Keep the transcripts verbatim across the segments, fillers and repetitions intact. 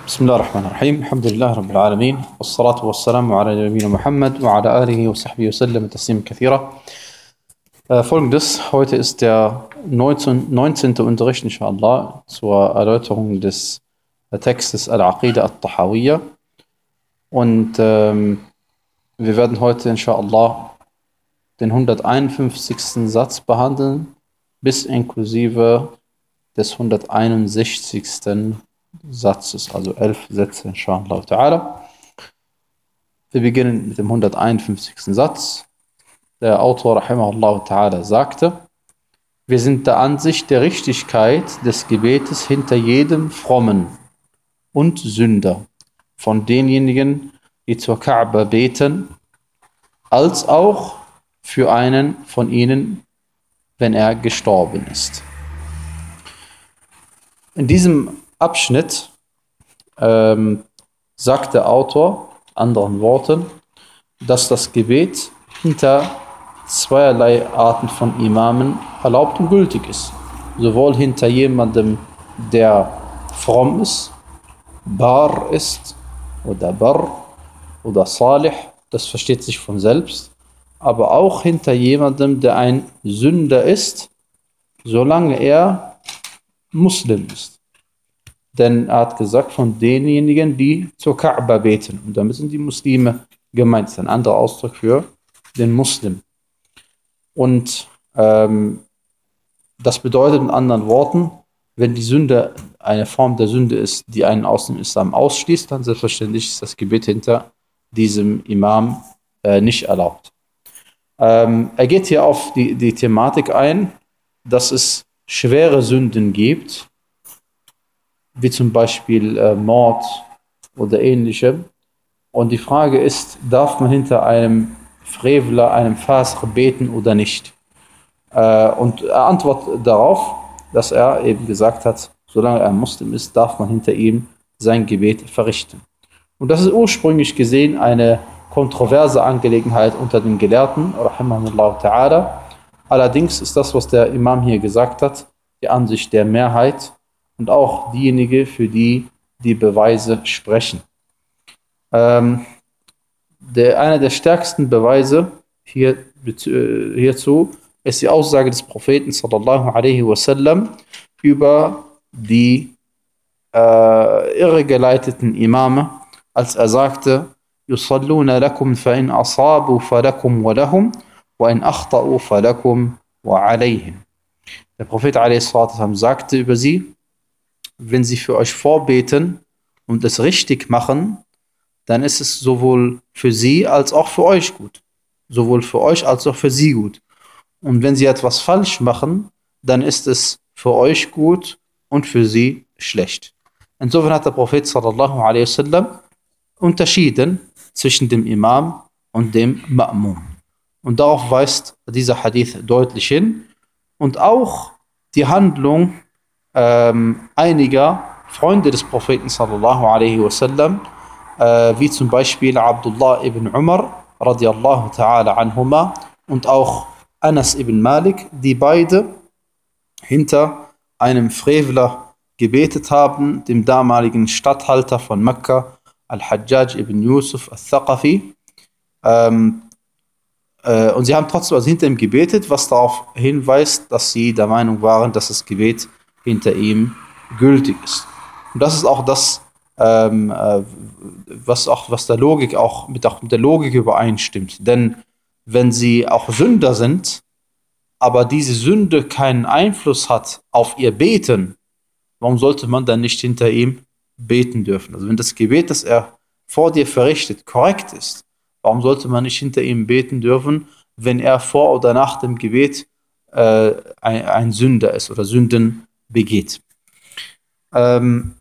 بسم الله الرحمن الرحيم الحمد لله رب العالمين والصلاة والسلام على نبينا Muhammad وعلى آله وصحبه وسلم تسليما كثيرا. Äh, Folgendes, heute ist der neunzehnte Unterricht inshallah zur Erläuterung des Textes Al-Aqida Al-Tahawiyya und ähm, wir werden heute inshallah den hunderteinundfünfzigsten Satz behandeln bis inklusive des hunderteinundsechzigsten Satzes, also elf Sätze inshallah ta'ala. Wir beginnen mit dem hunderteinundfünfzigsten Satz. Der Autor rahimahullah ta'ala sagte: Wir sind der Ansicht der Richtigkeit des Gebetes hinter jedem Frommen und Sünder von denjenigen, die zur Kaaba beten, als auch für einen von ihnen, wenn er gestorben ist. In diesem Abschnitt ähm, sagt der Autor, anderen Worten, dass das Gebet hinter zweierlei Arten von Imamen erlaubt und gültig ist. Sowohl hinter jemandem, der fromm ist, bar ist oder bar oder salih, das versteht sich von selbst, aber auch hinter jemandem, der ein Sünder ist, solange er Muslim ist. Denn er hat gesagt, von denjenigen, die zur Kaaba beten. Und damit sind die Muslime gemeint. Das ist ein anderer Ausdruck für den Muslim. Und ähm, das bedeutet in anderen Worten, wenn die Sünde eine Form der Sünde ist, die einen aus dem Islam ausschließt, dann selbstverständlich ist das Gebet hinter diesem Imam äh, nicht erlaubt. Ähm, er geht hier auf die, die Thematik ein, dass es schwere Sünden gibt, wie zum Beispiel äh, Mord oder ähnlichem. Und die Frage ist, darf man hinter einem Frevler, einem Fasq beten oder nicht? Äh, und er antwortet darauf, dass er eben gesagt hat, solange er Muslim ist, darf man hinter ihm sein Gebet verrichten. Und das ist ursprünglich gesehen eine kontroverse Angelegenheit unter den Gelehrten, rahimahullah ta'ala. Allerdings ist das, was der Imam hier gesagt hat, die Ansicht der Mehrheit und auch diejenige, für die die Beweise sprechen. Ähm, der, einer der stärksten Beweise hier, äh, hierzu ist die Aussage des Propheten sallallahu alaihi wasallam über die äh, irregeleiteten Imame, als er sagte: Yusalluna lakum fa in asabu falakum wa lahum wa in akhta'u falakum wa alayhim. Der Prophet alaihi wasallam sagte über sie: Wenn sie für euch vorbeten und es richtig machen, dann ist es sowohl für sie als auch für euch gut. Sowohl für euch als auch für sie gut. Und wenn sie etwas falsch machen, dann ist es für euch gut und für sie schlecht. Insofern hat der Prophet sallallahu alaihi wasallam unterschieden zwischen dem Imam und dem Ma'mum. Und darauf weist dieser Hadith deutlich hin. Und auch die Handlung Ähm, einiger Freunde des Propheten sallallahu alaihi wasallam, äh, wie zum Beispiel Abdullah ibn Umar radiallahu ta'ala anhuma und auch Anas ibn Malik, die beide hinter einem Frevler gebetet haben, dem damaligen Statthalter von Mekka, Al-Hajjaj ibn Yusuf al-Thaqafi. Ähm, äh, und sie haben trotzdem also hinter ihm gebetet, was darauf hinweist, dass sie der Meinung waren, dass das Gebet hinter ihm gültig ist. Und das ist auch das, ähm, äh, was auch was der Logik auch mit, auch mit der Logik übereinstimmt. Denn wenn sie auch Sünder sind, aber diese Sünde keinen Einfluss hat auf ihr Beten, warum sollte man dann nicht hinter ihm beten dürfen? Also wenn das Gebet, das er vor dir verrichtet, korrekt ist, warum sollte man nicht hinter ihm beten dürfen, wenn er vor oder nach dem Gebet äh, ein, ein Sünder ist oder Sünden begeht. Ähm,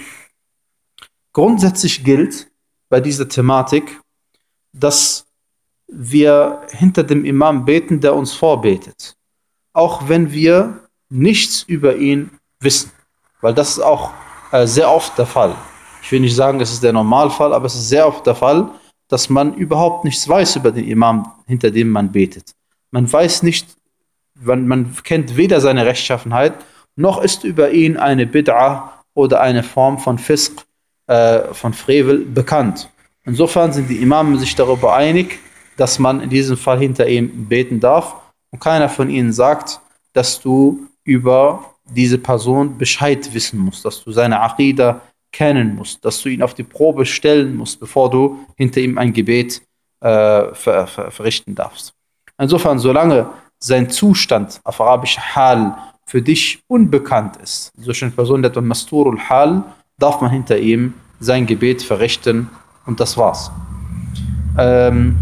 grundsätzlich gilt bei dieser Thematik, dass wir hinter dem Imam beten, der uns vorbetet. Auch wenn wir nichts über ihn wissen. Weil das ist auch äh, sehr oft der Fall. Ich will nicht sagen, es ist der Normalfall, aber es ist sehr oft der Fall, dass man überhaupt nichts weiß über den Imam, hinter dem man betet. Man weiß nicht, man, man kennt weder seine Rechtschaffenheit, noch ist über ihn eine Bid'a oder eine Form von Fisq äh, von Frevel bekannt. Insofern sind die Imame sich darüber einig, dass man in diesem Fall hinter ihm beten darf. Und keiner von ihnen sagt, dass du über diese Person Bescheid wissen musst, dass du seine Aqida kennen musst, dass du ihn auf die Probe stellen musst, bevor du hinter ihm ein Gebet äh, ver ver verrichten darfst. Insofern, solange sein Zustand auf Arabisch Hal für dich unbekannt ist, solch eine Person, der Masturul Hal, darf man hinter ihm sein Gebet verrichten und das war's. Ähm,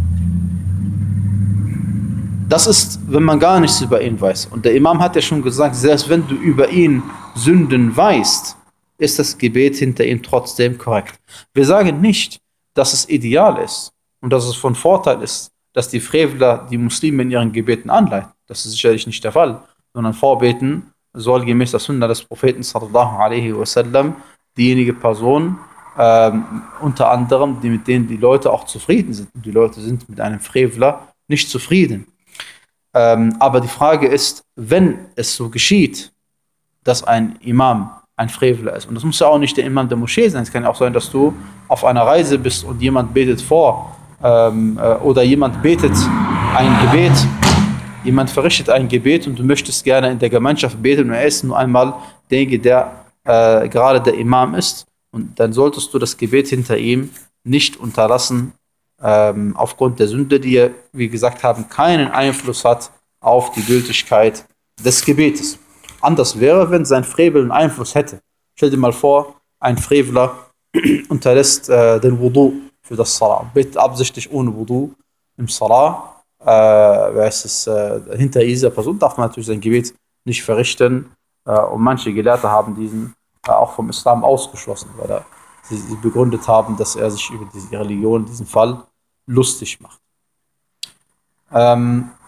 Das ist, wenn man gar nichts über ihn weiß. Und der Imam hat ja schon gesagt, selbst wenn du über ihn Sünden weißt, ist das Gebet hinter ihm trotzdem korrekt. Wir sagen nicht, dass es ideal ist und dass es von Vorteil ist, dass die Frevler die Muslime in ihren Gebeten anleiten. Das ist sicherlich nicht der Fall, sondern Vorbeten soll gemäß der Sunna des Propheten sallallahu alaihi wasallam diejenige Person ähm, unter anderem, die mit denen die Leute auch zufrieden sind. Und die Leute sind mit einem Frevler nicht zufrieden. Ähm, aber die Frage ist, wenn es so geschieht, dass ein Imam ein Freveler ist, und das muss ja auch nicht der Imam der Moschee sein, es kann ja auch sein, dass du auf einer Reise bist und jemand betet vor ähm, äh, oder jemand betet ein Gebet, jemand verrichtet ein Gebet und du möchtest gerne in der Gemeinschaft beten und er ist nur einmal derjenige, der äh, gerade der Imam ist, und dann solltest du das Gebet hinter ihm nicht unterlassen, Ähm, aufgrund der Sünde, die, wie gesagt haben, keinen Einfluss hat auf die Gültigkeit des Gebetes. Anders wäre, wenn sein Frevel einen Einfluss hätte. Stell dir mal vor, ein Freveler unterlässt äh, den Wudu für das Salah, betet absichtlich ohne Wudu im Salah. Äh, es, äh, hinter dieser Person darf man natürlich sein Gebet nicht verrichten. Äh, und manche Gelehrte haben diesen äh, auch vom Islam ausgeschlossen, weil er, sie, sie begründet haben, dass er sich über die Religion in diesem Fall lustig macht. Ähm,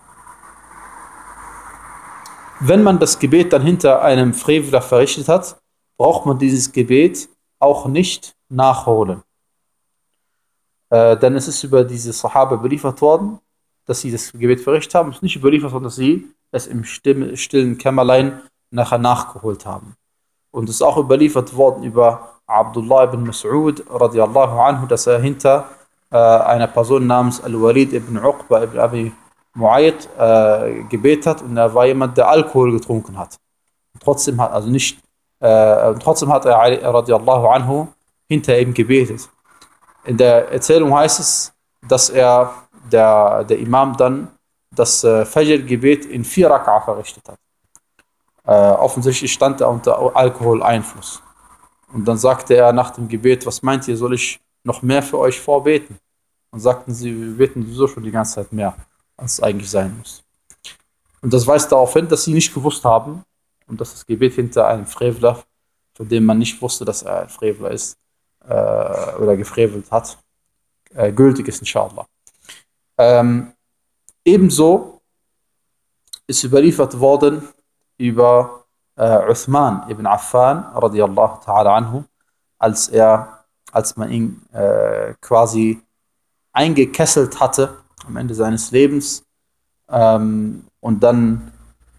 wenn man das Gebet dann hinter einem Freveler verrichtet hat, braucht man dieses Gebet auch nicht nachholen. Äh, denn es ist über diese Sahaba überliefert worden, dass sie das Gebet verrichtet haben. Es ist nicht überliefert worden, dass sie es im still, stillen Kämmerlein nachher nachgeholt haben. Und es ist auch überliefert worden über Abdullah ibn Mas'ud radiallahu anhu, dass er hinter äh, einer Person namens Al-Walid ibn Uqba ibn Abi Mu'ayyid äh, gebetet hat, und er war jemand, der Alkohol getrunken hat. Und trotzdem hat also nicht, äh, trotzdem hat er radiallahu anhu hinter ihm gebetet. In der Erzählung heißt es, dass er der, der Imam dann das äh, Fajr-Gebet in vier Raka'a verrichtet hat. Äh, offensichtlich stand er unter Alkoholeinfluss. Und dann sagte er nach dem Gebet, was meint ihr, soll ich noch mehr für euch vorbeten? Und sagten sie, wir beten sowieso schon die ganze Zeit mehr, als es eigentlich sein muss. Und das weist darauf hin, dass sie nicht gewusst haben und dass das Gebet hinter einem Frevler, von dem man nicht wusste, dass er ein Frevler ist äh, oder gefrevelt hat, äh, gültig ist, inshallah. Ähm, ebenso ist überliefert worden über äh, Uthman ibn Affan radiallahu ta'ala anhu, als er, als man ihn äh, quasi eingekesselt hatte am Ende seines Lebens ähm, und dann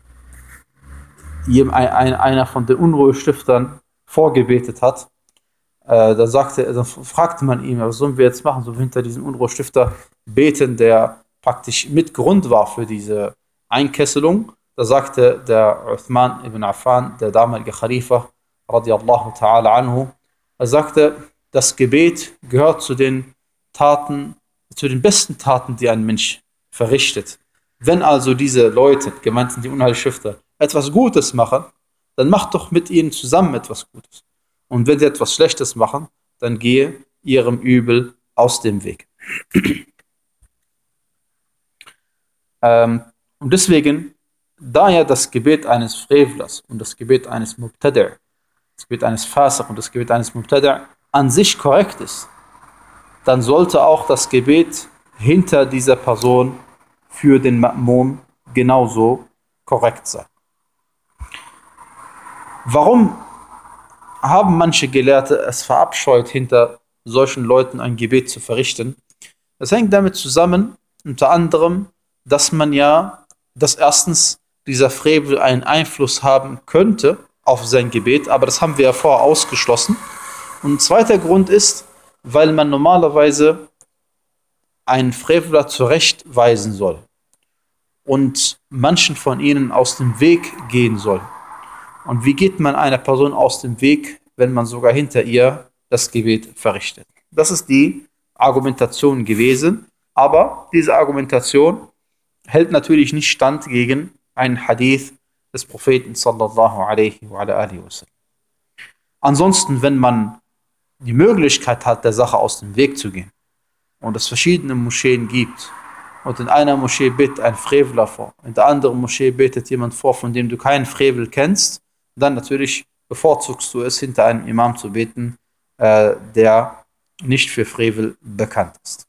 ein, ein, einer von den Unruhestiftern vorgebetet hat, äh, da sagte, dann fragte man ihn, was sollen wir jetzt machen, so hinter diesem Unruhestifter beten, der praktisch mit Grund war für diese Einkesselung. Da sagte der Uthman ibn Affan, der damalige Khalifa radiallahu ta'ala anhu, er sagte, das Gebet gehört zu den Taten, zu den besten Taten, die ein Mensch verrichtet. Wenn also diese Leute, gemeint sind die Unheilstifter, etwas Gutes machen, dann macht doch mit ihnen zusammen etwas Gutes. Und wenn sie etwas Schlechtes machen, dann gehe ihrem Übel aus dem Weg. ähm, und deswegen, da ja das Gebet eines Frevlers und das Gebet eines Mubtadi', das Gebet eines Fasiq und das Gebet eines Mubtadi' an sich korrekt ist, dann sollte auch das Gebet hinter dieser Person für den Ma'mum genauso korrekt sein. Warum haben manche Gelehrte es verabscheut, hinter solchen Leuten ein Gebet zu verrichten? Das hängt damit zusammen, unter anderem, dass man ja, dass erstens dieser Frevel einen Einfluss haben könnte auf sein Gebet, aber das haben wir ja vorher ausgeschlossen. Und ein zweiter Grund ist, weil man normalerweise einen Frevler zurechtweisen soll und manchen von ihnen aus dem Weg gehen soll. Und wie geht man einer Person aus dem Weg, wenn man sogar hinter ihr das Gebet verrichtet? Das ist die Argumentation gewesen, aber diese Argumentation hält natürlich nicht stand gegen einen Hadith des Propheten sallallahu alaihi wa alihi wasallam. Ansonsten, wenn man die Möglichkeit hat, der Sache aus dem Weg zu gehen und es verschiedene Moscheen gibt und in einer Moschee betet ein Frevler vor, in der anderen Moschee betet jemand vor, von dem du keinen Frevel kennst, dann natürlich bevorzugst du es, hinter einem Imam zu beten, äh, der nicht für Frevel bekannt ist.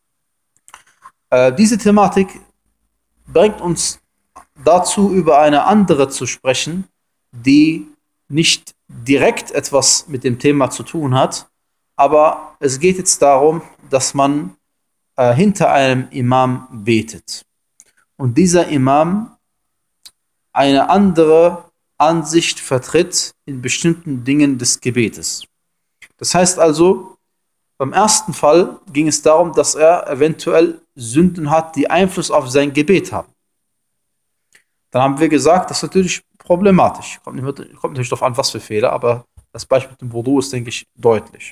Äh, diese Thematik bringt uns dazu, über eine andere zu sprechen, die nicht direkt etwas mit dem Thema zu tun hat, aber es geht jetzt darum, dass man äh, hinter einem Imam betet. Und dieser Imam eine andere Ansicht vertritt in bestimmten Dingen des Gebetes. Das heißt also, beim ersten Fall ging es darum, dass er eventuell Sünden hat, die Einfluss auf sein Gebet haben. Dann haben wir gesagt, das ist natürlich problematisch. Kommt, nicht, kommt natürlich darauf an, was für Fehler, aber das Beispiel mit dem Wudu ist, denke ich, deutlich.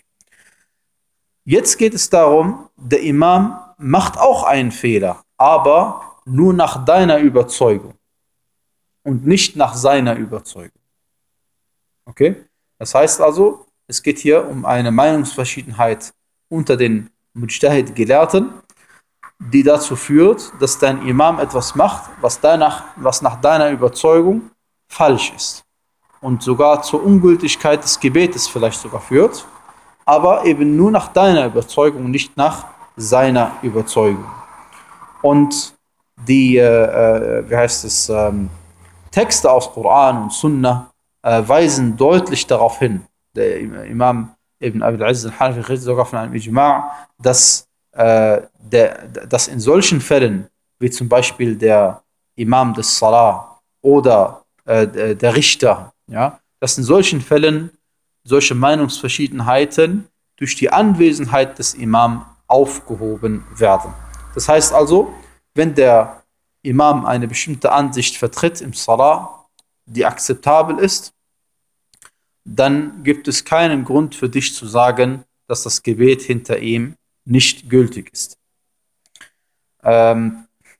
Jetzt geht es darum, der Imam macht auch einen Fehler, aber nur nach deiner Überzeugung und nicht nach seiner Überzeugung. Okay? Das heißt also, es geht hier um eine Meinungsverschiedenheit unter den Mujtahid-Gelehrten, die dazu führt, dass dein Imam etwas macht, was, danach, was nach deiner Überzeugung falsch ist und sogar zur Ungültigkeit des Gebetes vielleicht sogar führt, aber eben nur nach deiner Überzeugung, nicht nach seiner Überzeugung. Und die, äh, wie heißt es, ähm, Texte aus Koran und Sunna äh, weisen deutlich darauf hin. Der Imam Ibn Abi al-Aziz al-Hanafi redet sogar von einem Ijma', dass, äh, der, dass in solchen Fällen, wie zum Beispiel der Imam des Salah oder äh, der Richter, ja, dass in solchen Fällen solche Meinungsverschiedenheiten durch die Anwesenheit des Imam aufgehoben werden. Das heißt also, wenn der Imam eine bestimmte Ansicht vertritt im Salah, die akzeptabel ist, dann gibt es keinen Grund für dich zu sagen, dass das Gebet hinter ihm nicht gültig ist. Ähm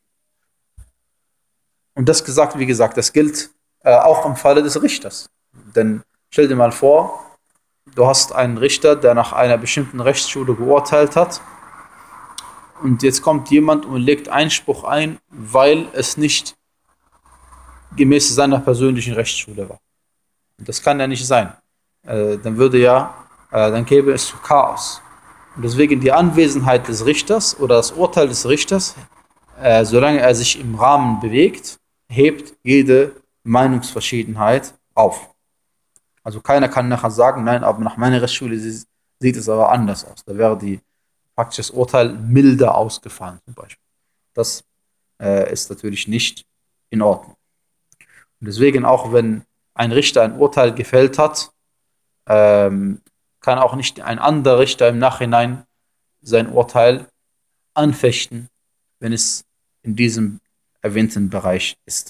und das gesagt, wie gesagt, das gilt äh, auch im Falle des Richters. Denn stell dir mal vor, du hast einen Richter, der nach einer bestimmten Rechtsschule geurteilt hat, und jetzt kommt jemand und legt Einspruch ein, weil es nicht gemäß seiner persönlichen Rechtsschule war. Und das kann ja nicht sein. Äh, dann würde ja, äh, dann käme es zu Chaos. Und deswegen die Anwesenheit des Richters oder das Urteil des Richters, äh, solange er sich im Rahmen bewegt, hebt jede Meinungsverschiedenheit auf. Also keiner kann nachher sagen, nein, aber nach meiner Rechtsschule sieht es aber anders aus. Da wäre die praktisch das Urteil milder ausgefallen zum Beispiel. Das äh, ist natürlich nicht in Ordnung. Und deswegen auch, wenn ein Richter ein Urteil gefällt hat, ähm, kann auch nicht ein anderer Richter im Nachhinein sein Urteil anfechten, wenn es in diesem erwähnten Bereich ist.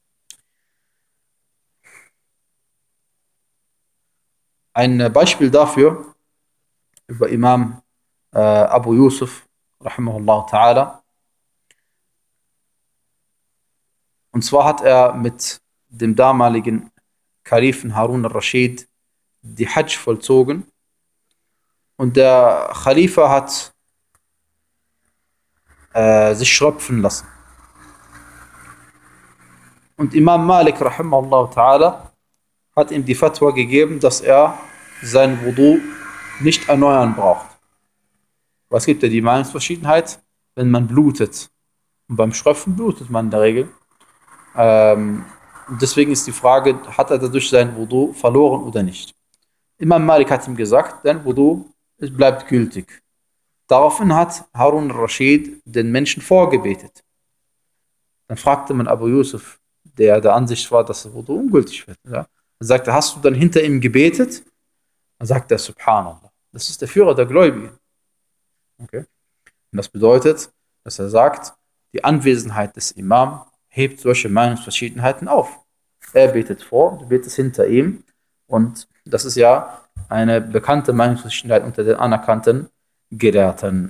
Ein Beispiel dafür über Imam äh, Abu Yusuf, rahimahullah ta'ala. Und zwar hat er mit dem damaligen Kalifen Harun al-Rashid die Hajj vollzogen. Und der Khalifa hat äh, sich schröpfen lassen. Und Imam Malik, rahimahullah ta'ala, hat ihm die Fatwa gegeben, dass er sein Wudu nicht erneuern braucht. Was gibt ja die Meinungsverschiedenheit? Wenn man blutet. Und beim Schröpfen blutet man in der Regel. Ähm, deswegen ist die Frage, hat er dadurch sein Wudu verloren oder nicht? Imam Malik hat ihm gesagt, dein Wudu es bleibt gültig. Daraufhin hat Harun al-Rashid den Menschen vorgebetet. Dann fragte man Abu Yusuf, der der Ansicht war, dass das Wudu ungültig wird. Ja? Dann sagte, hast du dann hinter ihm gebetet? Dann sagt er Subhanallah. Das ist der Führer der Gläubigen. Okay? Und das bedeutet, dass er sagt, die Anwesenheit des Imam hebt solche Meinungsverschiedenheiten auf. Er betet vor, du betest hinter ihm. Und das ist ja eine bekannte Meinungsverschiedenheit unter den anerkannten Gelehrten.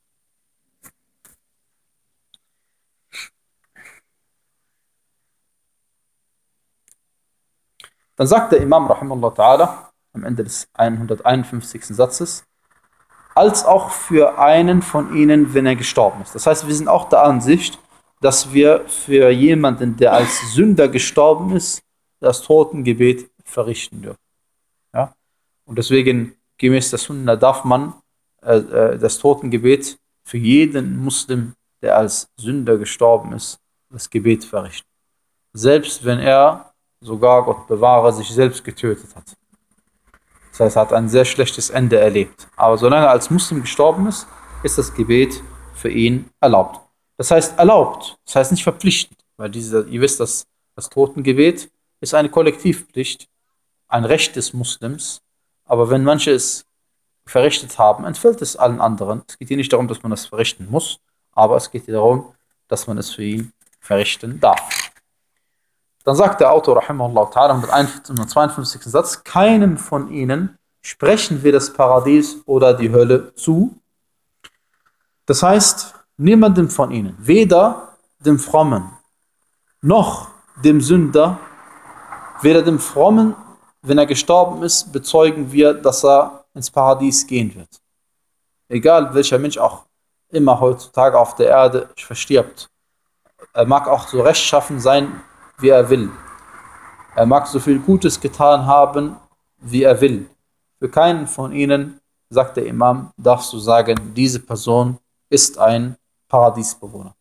Dann sagt der Imam rahimahullah ta'ala am Ende des hunderteinundfünfzigsten Satzes, als auch für einen von ihnen, wenn er gestorben ist. Das heißt, wir sind auch der Ansicht, dass wir für jemanden, der als Sünder gestorben ist, das Totengebet verrichten dürfen. Ja? Und deswegen, gemäß der Sunna, darf man äh, äh, das Totengebet für jeden Muslim, der als Sünder gestorben ist, das Gebet verrichten. Selbst wenn er, sogar Gott bewahre, sich selbst getötet hat. Das heißt, er hat ein sehr schlechtes Ende erlebt. Aber solange er als Muslim gestorben ist, ist das Gebet für ihn erlaubt. Das heißt erlaubt, das heißt nicht verpflichtend, weil diese, ihr wisst, dass das Totengebet ist eine Kollektivpflicht, ein Recht des Muslims, aber wenn manche es verrichtet haben, entfällt es allen anderen. Es geht hier nicht darum, dass man das verrichten muss, aber es geht hier darum, dass man es für ihn verrichten darf. Dann sagt der Autor, rahimahullah ta'ala, im hundertzweiundfünfzigsten Satz, keinem von ihnen sprechen wir das Paradies oder die Hölle zu. Das heißt, niemandem von ihnen, weder dem Frommen noch dem Sünder, weder dem Frommen, wenn er gestorben ist, bezeugen wir, dass er ins Paradies gehen wird. Egal welcher Mensch auch immer heutzutage auf der Erde verstirbt. Er mag auch so rechtschaffen sein, wie er will. Er mag so viel Gutes getan haben, wie er will. Für keinen von ihnen, sagt der Imam, darfst du sagen, diese Person ist ein Paradiesbewohner.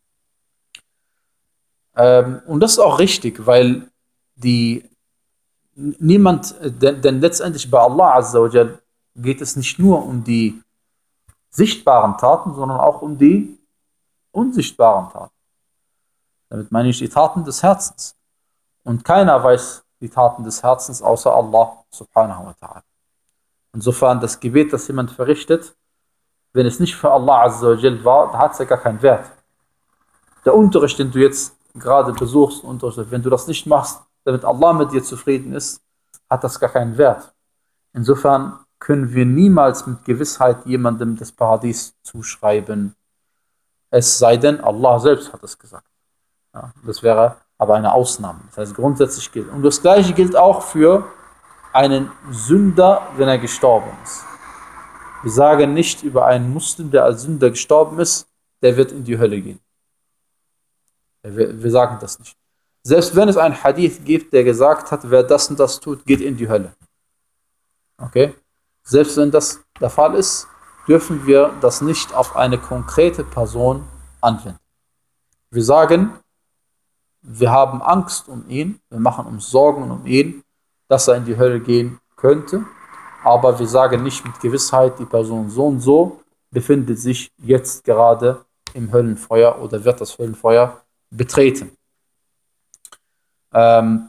Ähm, und das ist auch richtig, weil die niemand, denn, denn letztendlich bei Allah Azza wa Jal geht es nicht nur um die sichtbaren Taten, sondern auch um die unsichtbaren Taten. Damit meine ich die Taten des Herzens. Und keiner weiß die Taten des Herzens außer Allah subhanahu wa ta'ala. Insofern das Gebet, das jemand verrichtet, wenn es nicht für Allah Azza wa Jal war, hat es ja gar keinen Wert. Der Unterricht, den du jetzt gerade besuchst, Unterricht, wenn du das nicht machst, damit Allah mit dir zufrieden ist, hat das gar keinen Wert. Insofern können wir niemals mit Gewissheit jemandem das Paradies zuschreiben. Es sei denn, Allah selbst hat es gesagt. Ja, das wäre aber eine Ausnahme. Das heißt, grundsätzlich gilt. Und das Gleiche gilt auch für einen Sünder, wenn er gestorben ist. Wir sagen nicht über einen Muslim, der als Sünder gestorben ist, der wird in die Hölle gehen. Wir, wir sagen das nicht. Selbst wenn es einen Hadith gibt, der gesagt hat, wer das und das tut, geht in die Hölle. Okay? Selbst wenn das der Fall ist, dürfen wir das nicht auf eine konkrete Person anwenden. Wir sagen, wir haben Angst um ihn, wir machen uns Sorgen um ihn, dass er in die Hölle gehen könnte, aber wir sagen nicht mit Gewissheit, die Person so und so befindet sich jetzt gerade im Höllenfeuer oder wird das Höllenfeuer betreten. Ähm,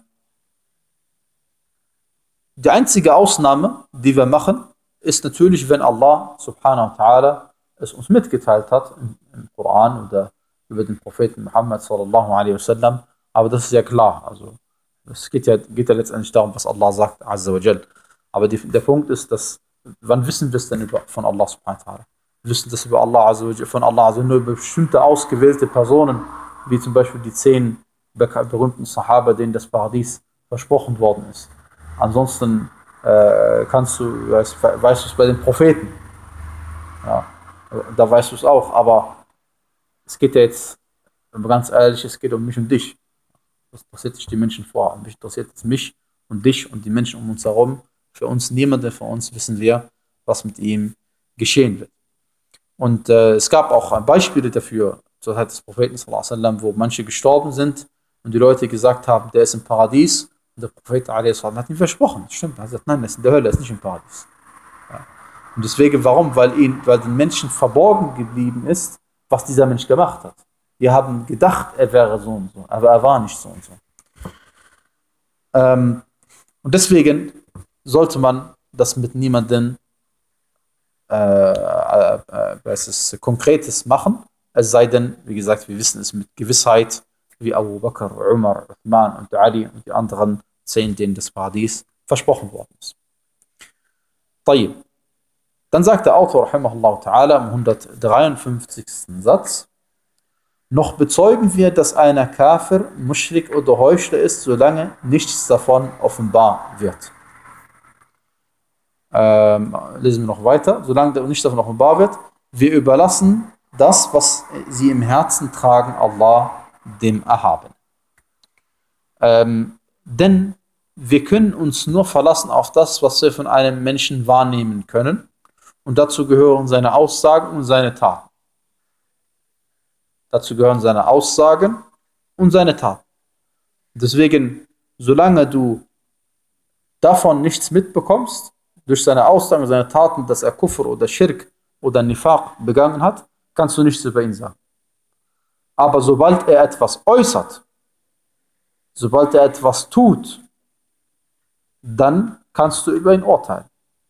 die einzige Ausnahme, die wir machen, ist natürlich, wenn Allah subhanahu wa ta'ala es uns mitgeteilt hat, im, im Koran oder über den Propheten Muhammad sallallahu alaihi wasallam, aber das ist ja klar, also es geht ja, geht ja letztendlich darum, was Allah sagt, azza wa jal. Aber die, der Punkt ist, dass, wann wissen wir es denn über, von Allah subhanahu wa ta'ala? Wir wissen das über Allah, also von Allah, also nur über bestimmte ausgewählte Personen, wie zum Beispiel die zehn berühmten Sahaba, denen das Paradies versprochen worden ist. Ansonsten äh, kannst du, weißt, weißt du es bei den Propheten. Ja, da weißt du es auch, aber es geht ja jetzt, wenn man ganz ehrlich ist, es geht um mich und dich. Das interessiert sich die Menschen vor. Mich interessiert jetzt mich und dich und die Menschen um uns herum. Für uns, niemand von uns wissen wir, was mit ihm geschehen wird. Und äh, es gab auch Beispiele dafür, zur Zeit des Propheten sallallahu alaihi wasallam, wo manche gestorben sind und die Leute gesagt haben, der ist im Paradies. Und der Prophet alaihi wasallam hat ihm versprochen. Das stimmt. Er hat gesagt, nein, er ist in der Hölle, er ist nicht im Paradies. Ja. Und deswegen, warum? Weil, ihn, weil den Menschen verborgen geblieben ist, was dieser Mensch gemacht hat. Wir haben gedacht, er wäre so und so, aber er war nicht so und so. Ähm, und deswegen sollte man das mit niemandem äh, äh, äh, was ist, Konkretes machen, es sei denn, wie gesagt, wir wissen es mit Gewissheit, wie Abu Bakr, Umar, Uthman und Ali und die anderen zehn, denen das Paradies versprochen worden ist. طيب. Dann sagt der Autor, rahimahullah ta'ala, im hundertdreiundfünfzigsten Satz, noch bezeugen wir, dass einer Kafir, Muschrik oder Heuchler ist, solange nichts davon offenbar wird. Ähm, lesen wir noch weiter. Solange nichts davon offenbar wird, wir überlassen das, was sie im Herzen tragen, Allah, dem Erhaben. Ähm, denn wir können uns nur verlassen auf das, was wir von einem Menschen wahrnehmen können. Und dazu gehören seine Aussagen und seine Taten. Dazu gehören seine Aussagen und seine Taten. Deswegen, solange du davon nichts mitbekommst, durch seine Aussagen und seine Taten, dass er Kufr oder Schirk oder Nifaq begangen hat, kannst du nichts über ihn sagen. Aber sobald er etwas äußert, sobald er etwas tut, dann kannst du über ihn urteilen.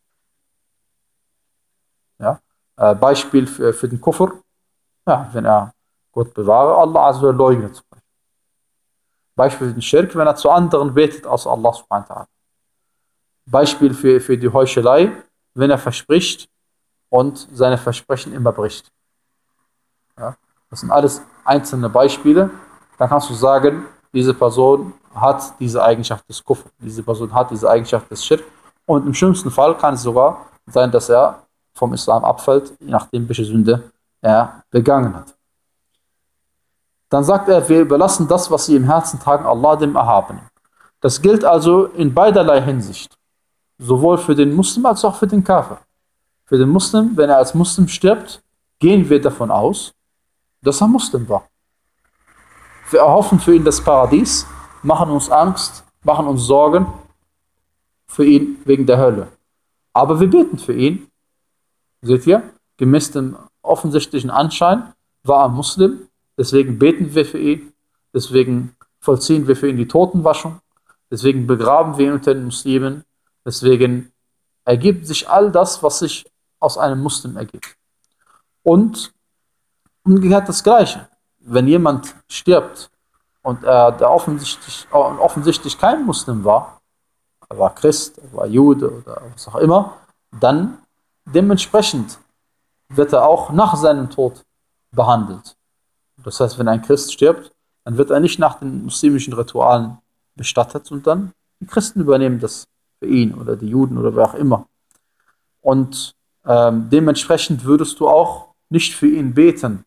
Ja? Äh, Beispiel für, für den Kufr, ja, wenn er, Gott bewahre, Allah Azza wa leugnet. Zum Beispiel. Beispiel für den Schirk, wenn er zu anderen betet, außer Allah subhanahu wa ta'ala. Beispiel für, für die Heuchelei, wenn er verspricht und seine Versprechen immer bricht. Ja? Das sind alles einzelne Beispiele. Dann kannst du sagen, diese Person hat diese Eigenschaft des Kufr, diese Person hat diese Eigenschaft des Schirk. Und im schlimmsten Fall kann es sogar sein, dass er vom Islam abfällt, je nachdem, welche Sünde er begangen hat. Dann sagt er, wir überlassen das, was sie im Herzen tragen, Allah, dem Erhabenen. Das gilt also in beiderlei Hinsicht. Sowohl für den Muslim als auch für den Kafir. Für den Muslim, wenn er als Muslim stirbt, gehen wir davon aus, dass er Muslim war. Wir erhoffen für ihn das Paradies, machen uns Angst, machen uns Sorgen für ihn wegen der Hölle. Aber wir beten für ihn. Seht ihr? Gemäß dem offensichtlichen Anschein war er Muslim, deswegen beten wir für ihn, deswegen vollziehen wir für ihn die Totenwaschung, deswegen begraben wir ihn unter den Muslimen, deswegen ergibt sich all das, was sich aus einem Muslim ergibt. Und umgekehrt das Gleiche. Wenn jemand stirbt und er der offensichtlich, offensichtlich kein Muslim war, er war Christ, er war Jude oder was auch immer, dann dementsprechend wird er auch nach seinem Tod behandelt. Das heißt, wenn ein Christ stirbt, dann wird er nicht nach den muslimischen Ritualen bestattet, sondern die Christen übernehmen das für ihn oder die Juden oder wer auch immer. Und ähm, dementsprechend würdest du auch nicht für ihn beten,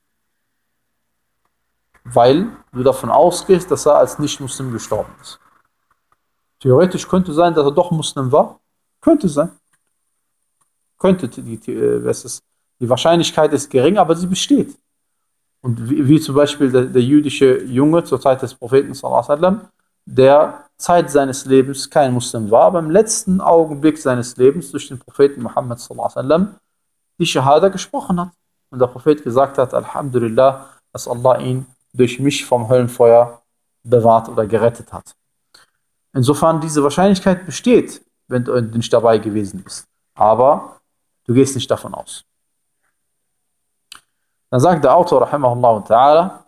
weil du davon ausgehst, dass er als Nicht-Muslim gestorben ist. Theoretisch könnte sein, dass er doch Muslim war. Könnte sein. Könnte, die, die, was ist, die Wahrscheinlichkeit ist gering, aber sie besteht. Und wie, wie zum Beispiel der, der jüdische Junge zur Zeit des Propheten, sallallahu alaihi wasallam, der Zeit seines Lebens kein Muslim war, aber im letzten Augenblick seines Lebens durch den Propheten Muhammad sallallahu alaihi wasallam die Shahada gesprochen hat. Und der Prophet gesagt hat, Alhamdulillah, dass Allah ihn durch mich vom Höllenfeuer bewahrt oder gerettet hat. Insofern diese Wahrscheinlichkeit besteht, wenn du nicht dabei gewesen bist. Aber du gehst nicht davon aus. Dann sagt der Autor, rahimahullah ta'ala,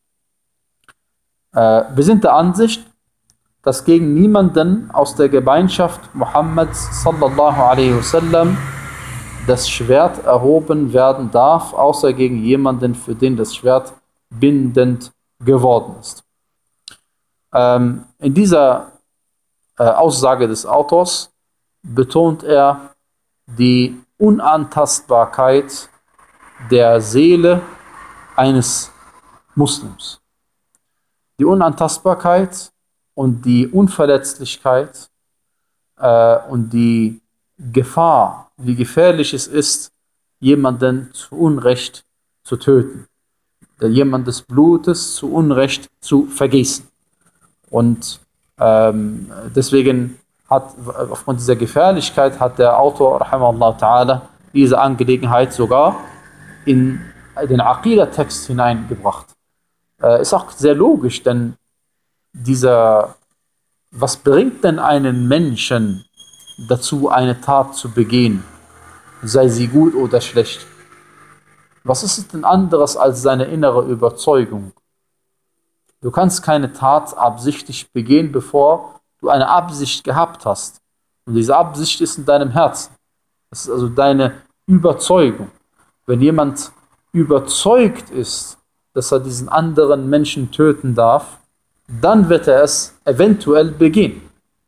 äh, wir sind der Ansicht, dass gegen niemanden aus der Gemeinschaft Muhammads sallallahu alaihi wasallam das Schwert erhoben werden darf, außer gegen jemanden, für den das Schwert bindend geworden ist. Ähm, in dieser äh, Aussage des Autors betont er die Unantastbarkeit der Seele eines Muslims. Die Unantastbarkeit und die Unverletzlichkeit äh, und die Gefahr, wie gefährlich es ist, jemanden zu Unrecht zu töten, jemand des Blutes zu Unrecht zu vergießen. Und ähm, deswegen hat, aufgrund dieser Gefährlichkeit, hat der Autor, rahimahullah ta'ala, diese Angelegenheit sogar in den Aqidah-Text hineingebracht. Äh, ist auch sehr logisch, denn dieser, was bringt denn einen Menschen, dazu, eine Tat zu begehen, sei sie gut oder schlecht. Was ist es denn anderes als seine innere Überzeugung? Du kannst keine Tat absichtlich begehen, bevor du eine Absicht gehabt hast. Und diese Absicht ist in deinem Herzen. Das ist also deine Überzeugung. Wenn jemand überzeugt ist, dass er diesen anderen Menschen töten darf, dann wird er es eventuell begehen.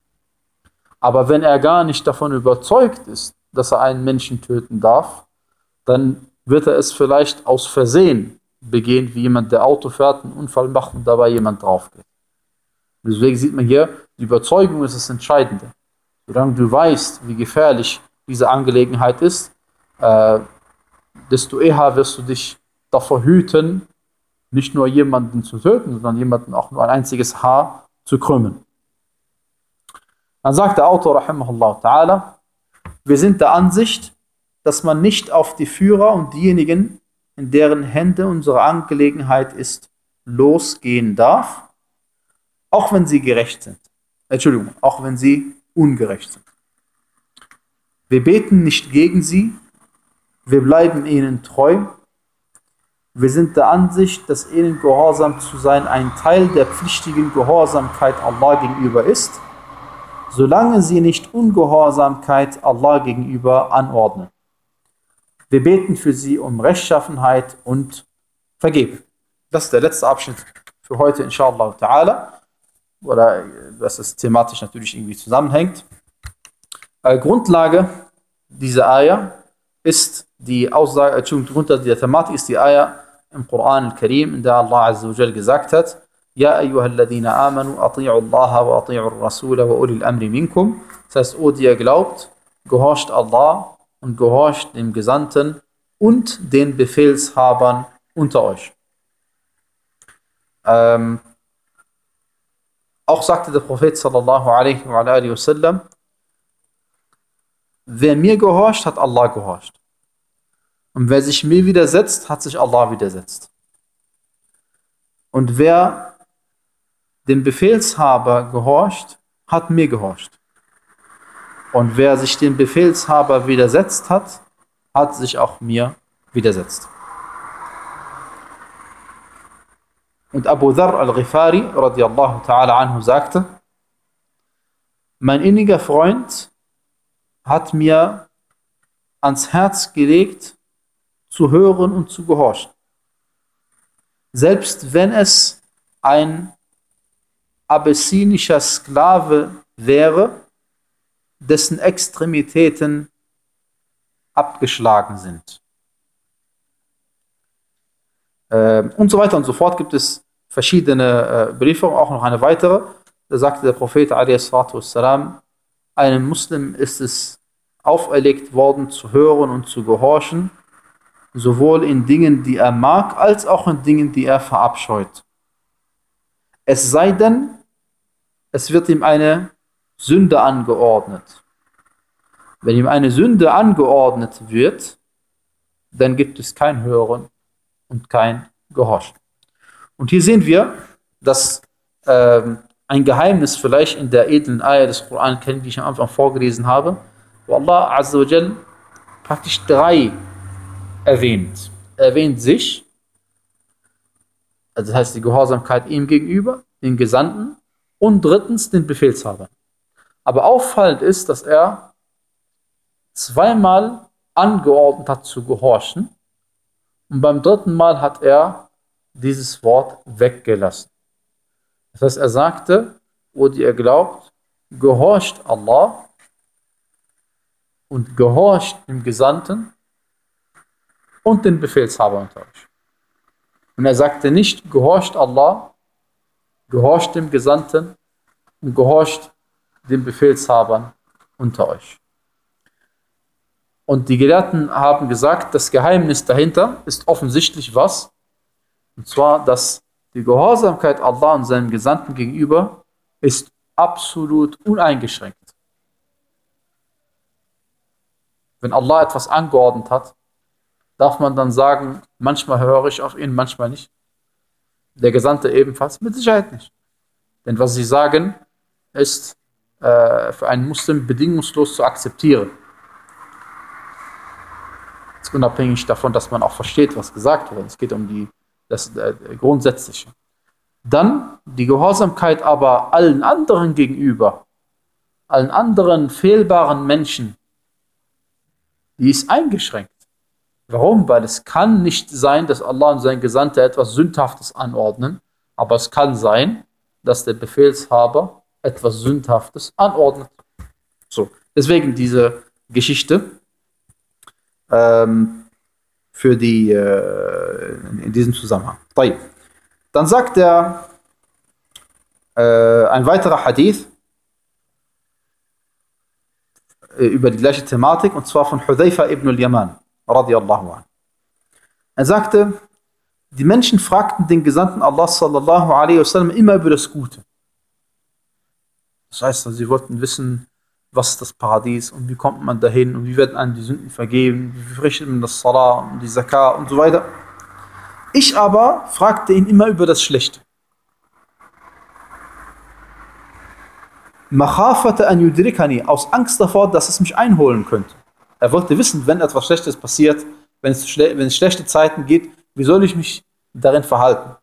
Aber wenn er gar nicht davon überzeugt ist, dass er einen Menschen töten darf, dann wird er es vielleicht aus Versehen begehen, wie jemand, der Auto fährt, einen Unfall macht und dabei jemand drauf geht. Deswegen sieht man hier, die Überzeugung ist das Entscheidende. Solange du weißt, wie gefährlich diese Angelegenheit ist, äh, desto eher wirst du dich davor hüten, nicht nur jemanden zu töten, sondern jemanden auch nur ein einziges Haar zu krümmen. Dann sagt der Autor, rahimahullah ta'ala, wir sind der Ansicht, dass man nicht auf die Führer und diejenigen, in deren Hände unsere Angelegenheit ist, losgehen darf, auch wenn sie gerecht sind. Entschuldigung, auch wenn sie ungerecht sind. Wir beten nicht gegen sie, wir bleiben ihnen treu. Wir sind der Ansicht, dass ihnen gehorsam zu sein ein Teil der pflichtigen Gehorsamkeit Allah gegenüber ist, solange sie nicht Ungehorsamkeit Allah gegenüber anordnen. Wir beten für sie um Rechtschaffenheit und Vergebung. Das ist der letzte Abschnitt für heute, inshallah ta'ala. Oder dass es thematisch natürlich irgendwie zusammenhängt. Äh, Grundlage dieser Ayah ist die Aussage, Entschuldigung, Grundlage der Thematik ist die Ayah im Koran al-Karim, in der Allah Azza wa Jal gesagt hat, Ja ayyuhalladhina amanu, ati'u Allah wa ati'u ar-Rasula wa ulil amri minkum. Das heißt, o die ihr glaubt, gehorcht Allah und gehorcht dem Gesandten und den Befehlshabern unter euch. Ähm, auch sagte der Prophet sallallahu alaihi wa alihi wa sallam, wer mir gehorcht, hat Allah gehorcht. Und wer sich mir widersetzt, hat sich Allah widersetzt. Und wer dem Befehlshaber gehorcht, hat mir gehorcht. Und wer sich dem Befehlshaber widersetzt hat, hat sich auch mir widersetzt. Und Abu Dharr al-Ghifari radiyallahu ta'ala anhu sagte, mein inniger Freund hat mir ans Herz gelegt, zu hören und zu gehorchen. Selbst wenn es ein abessinischer Sklave wäre, dessen Extremitäten abgeschlagen sind. Äh, und so weiter und so fort gibt es verschiedene äh, Überlieferungen, auch noch eine weitere. Da sagte der Prophet a.s.w. einem Muslim ist es auferlegt worden, zu hören und zu gehorchen, sowohl in Dingen, die er mag, als auch in Dingen, die er verabscheut. Es sei denn, es wird ihm eine Sünde angeordnet. Wenn ihm eine Sünde angeordnet wird, dann gibt es kein Hören und kein Gehorchen. Und hier sehen wir, dass ähm, ein Geheimnis vielleicht in der edlen Ayah des Koran kennen, die ich am Anfang vorgelesen habe, wo Allah Azza wa Jal praktisch drei erwähnt. Er erwähnt sich, also das heißt die Gehorsamkeit ihm gegenüber, den Gesandten, und drittens den Befehlshaber. Aber auffallend ist, dass er zweimal angeordnet hat zu gehorchen und beim dritten Mal hat er dieses Wort weggelassen. Das heißt, er sagte, wo ihr glaubt, gehorcht Allah und gehorcht dem Gesandten und den Befehlshaber unter euch. Und er sagte nicht, gehorcht Allah, gehorcht dem Gesandten und gehorcht den Befehlshabern unter euch. Und die Gelehrten haben gesagt, das Geheimnis dahinter ist offensichtlich was? Und zwar, dass die Gehorsamkeit Allah und seinem Gesandten gegenüber ist absolut uneingeschränkt. Wenn Allah etwas angeordnet hat, darf man dann sagen, manchmal höre ich auf ihn, manchmal nicht. Der Gesandte ebenfalls? Mit Sicherheit nicht. Denn was sie sagen, ist äh, für einen Muslim bedingungslos zu akzeptieren. Das ist unabhängig davon, dass man auch versteht, was gesagt wird. Es geht um die, das äh, Grundsätzliche. Dann die Gehorsamkeit aber allen anderen gegenüber, allen anderen fehlbaren Menschen, die ist eingeschränkt. Warum? Weil es kann nicht sein, dass Allah und sein Gesandter etwas Sündhaftes anordnen, aber es kann sein, dass der Befehlshaber etwas Sündhaftes anordnet. So, deswegen diese Geschichte ähm, für die äh, in diesem Zusammenhang. Dann sagt er äh, ein weiterer Hadith äh, über die gleiche Thematik, und zwar von Hudhayfa ibn al-Yaman radiyallahu anhu. Er sagte, die Menschen fragten den Gesandten Allah sallallahu alaihi wasallam immer über das Gute. Das heißt, sie wollten wissen, was ist das Paradies und wie kommt man dahin und wie werden einem die Sünden vergeben, wie verrichtet man das Salah und die Zakah und so weiter. Ich aber fragte ihn immer über das Schlechte. Makhafata an yudrikani, aus Angst davor, dass es mich einholen könnte. Er wollte wissen, wenn etwas Schlechtes passiert, wenn es, schle- wenn es schlechte Zeiten gibt, wie soll ich mich darin verhalten?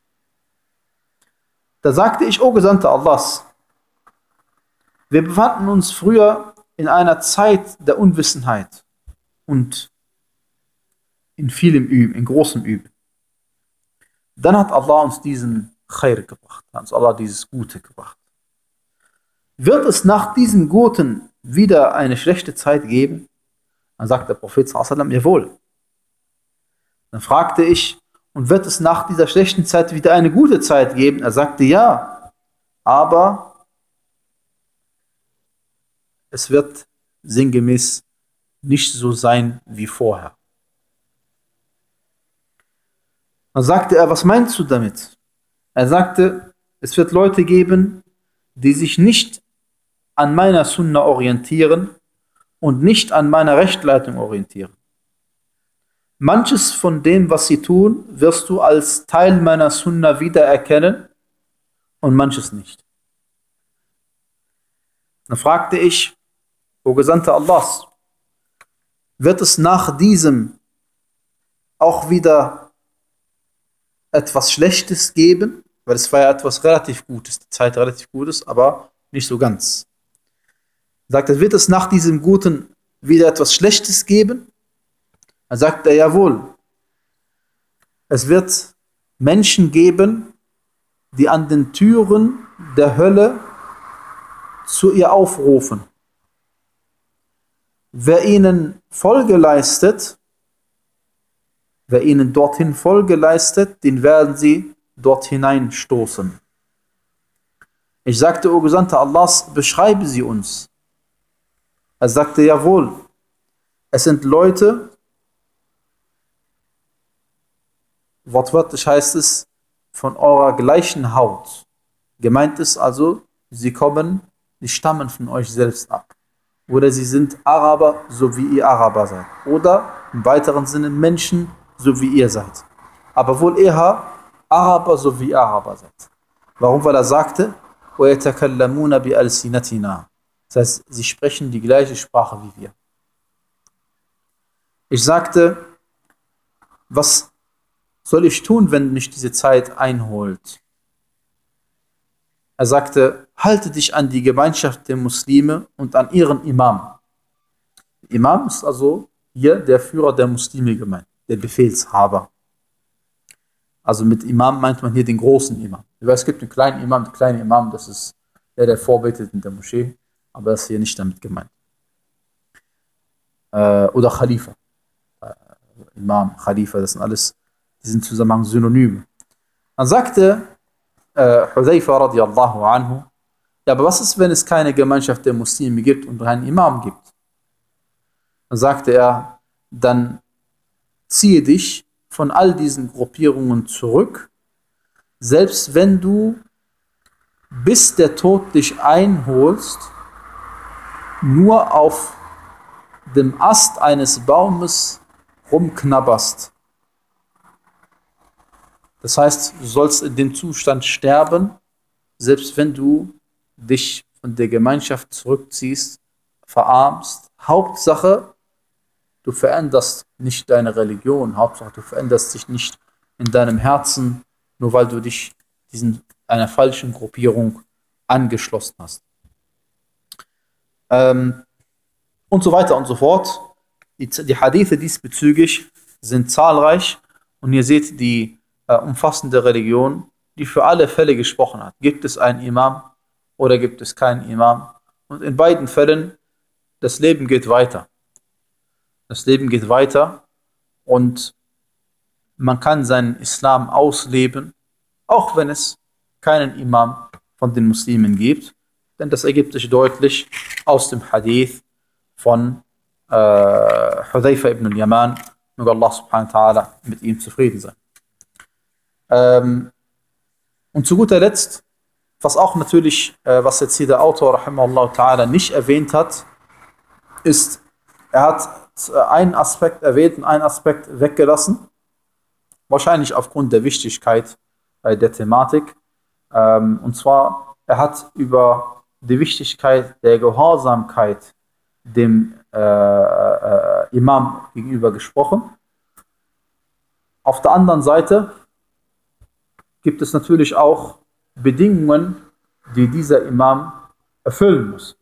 Da sagte ich, o Gesandter Allahs, wir befanden uns früher in einer Zeit der Unwissenheit und in vielem Üben, in großem Üben. Dann hat Allah uns diesen Khair gebracht, hat uns Allah dieses Gute gebracht. Wird es nach diesem Guten wieder eine schlechte Zeit geben? Dann sagt der Prophet sallallahu alaihi wasallam, jawohl. Dann fragte ich, und wird es nach dieser schlechten Zeit wieder eine gute Zeit geben? Er sagte, ja, aber es wird sinngemäß nicht so sein wie vorher. Dann sagte er, was meinst du damit? Er sagte, es wird Leute geben, die sich nicht an meiner Sunna orientieren und nicht an meiner Rechtleitung orientieren. Manches von dem, was sie tun, wirst du als Teil meiner Sunna wiedererkennen und manches nicht. Dann fragte ich, o Gesandter Allahs, wird es nach diesem auch wieder etwas Schlechtes geben? Weil es war ja etwas relativ Gutes, die Zeit relativ Gutes, aber nicht so ganz. Er sagte, wird es nach diesem Guten wieder etwas Schlechtes geben? Er sagte, jawohl. Es wird Menschen geben, die an den Türen der Hölle zu ihr aufrufen. Wer ihnen Folge leistet, wer ihnen dorthin Folge leistet, den werden sie dort hineinstoßen. Ich sagte, o Gesandter Allahs, beschreibe sie uns. Er sagte, jawohl, es sind Leute, wortwörtlich heißt es, von eurer gleichen Haut. Gemeint ist also, sie kommen, sie stammen von euch selbst ab. Oder sie sind Araber, so wie ihr Araber seid. Oder im weiteren Sinne Menschen, so wie ihr seid. Aber wohl eher Araber, so wie ihr Araber seid. Warum? Weil er sagte, وَيَتَكَلَّمُونَ بِأَلْسِنَتِنَا. Das heißt, sie sprechen die gleiche Sprache wie wir. Ich sagte, was soll ich tun, wenn mich diese Zeit einholt? Er sagte, halte dich an die Gemeinschaft der Muslime und an ihren Imam. Imam ist also hier der Führer der Muslime gemeint, der Befehlshaber. Also mit Imam meint man hier den großen Imam. Es gibt einen kleinen Imam, der kleine Imam, das ist der, der vorbetet in der Moschee, aber das ist hier nicht damit gemeint. Äh, oder Khalifa. Äh, Imam, Khalifa, das sind alles in diesem Zusammenhang Synonyme. Dann sagte äh, Hudhayfa radiallahu anhu, ja, aber was ist, wenn es keine Gemeinschaft der Muslime gibt und einen Imam gibt? Dann sagte er, dann ziehe dich von all diesen Gruppierungen zurück, selbst wenn du bis der Tod dich einholst, nur auf dem Ast eines Baumes rumknabberst. Das heißt, du sollst in dem Zustand sterben, selbst wenn du dich und der Gemeinschaft zurückziehst, verarmst. Hauptsache, du veränderst nicht deine Religion. Hauptsache, du veränderst dich nicht in deinem Herzen, nur weil du dich diesen, einer falschen Gruppierung angeschlossen hast. Ähm, und so weiter und so fort. Die, die Hadithe diesbezüglich sind zahlreich und ihr seht die äh, umfassende Religion, die für alle Fälle gesprochen hat. Gibt es einen Imam oder gibt es keinen Imam? Und in beiden Fällen, das Leben geht weiter. Das Leben geht weiter und man kann seinen Islam ausleben, auch wenn es keinen Imam von den Muslimen gibt. Denn das ergibt sich deutlich aus dem Hadith von äh, Hudayfa ibn al-Yaman, möge Allah subhanahu wa ta'ala mit ihm zufrieden sein. Ähm, und zu guter Letzt, was auch natürlich, äh, was jetzt hier der Autor rahimahullah ta'ala nicht erwähnt hat, ist, er hat einen Aspekt erwähnt und einen Aspekt weggelassen, wahrscheinlich aufgrund der Wichtigkeit äh, der Thematik. Ähm, und zwar, er hat über die Wichtigkeit der Gehorsamkeit dem äh, äh, Imam gegenüber gesprochen. Auf der anderen Seite gibt es natürlich auch Bedingungen, die dieser Imam erfüllen muss.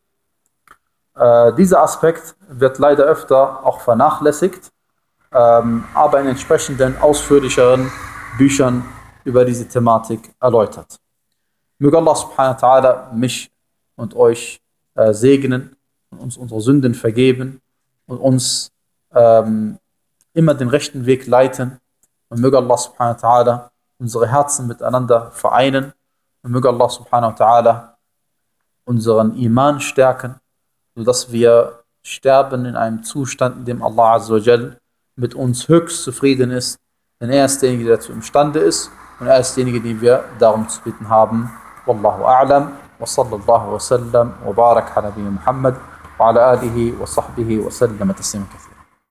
Äh, dieser Aspekt wird leider öfter auch vernachlässigt, ähm, aber in entsprechenden ausführlicheren Büchern über diese Thematik erläutert. Möge Allah subhanahu wa ta'ala mich und euch äh, segnen und uns unsere Sünden vergeben und uns ähm, immer den rechten Weg leiten. Und möge Allah subhanahu wa ta'ala unsere Herzen miteinander vereinen. Und möge Allah subhanahu wa ta'ala unseren Iman stärken, sodass wir sterben in einem Zustand, in dem Allah azza wa jal mit uns höchst zufrieden ist. Denn er ist derjenige, der dazu imstande ist. Und er ist derjenige, den wir darum zu bitten haben. Wallahu a'lam. Wa sallallahu wa sallam wa barak ala nabiyyina Muhammad wa ala alihi wa sahbihi wa sallam taslima kathira.